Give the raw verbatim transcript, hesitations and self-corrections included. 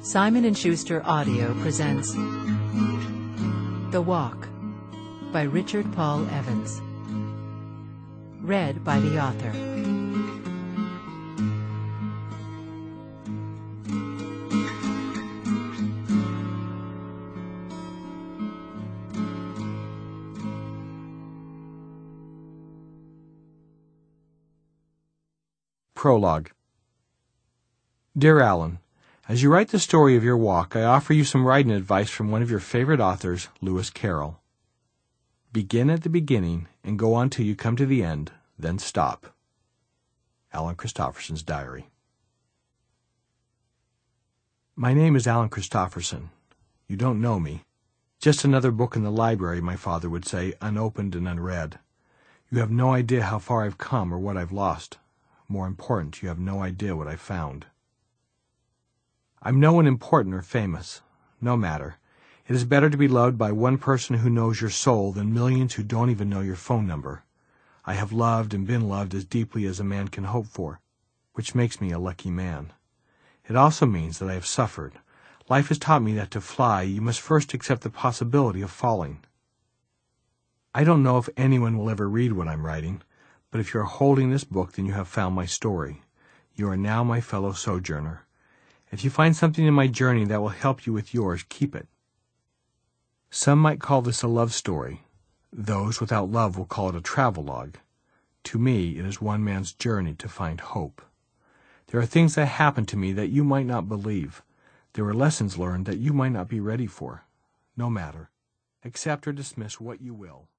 Simon and Schuster Audio presents The Walk by Richard Paul Evans. Read by the author. Prologue. Dear Alan, as you write the story of your walk, I offer you some writing advice from one of your favorite authors, Lewis Carroll. Begin at the beginning and go on till you come to the end, then stop. Alan Christopherson's Diary. My name is Alan Christopherson. You don't know me. Just another book in the library, my father would say, unopened and unread. You have no idea how far I've come or what I've lost. More important, you have no idea what I've found. I'm no one important or famous. No matter. It is better to be loved by one person who knows your soul than millions who don't even know your phone number. I have loved and been loved as deeply as a man can hope for, which makes me a lucky man. It also means that I have suffered. Life has taught me that to fly, you must first accept the possibility of falling. I don't know if anyone will ever read what I'm writing, but if you are holding this book, then you have found my story. You are now my fellow sojourner. If you find something in my journey that will help you with yours, keep it. Some might call this a love story. Those without love will call it a travelogue. To me, it is one man's journey to find hope. There are things that happen to me that you might not believe. There are lessons learned that you might not be ready for. No matter. Accept or dismiss what you will.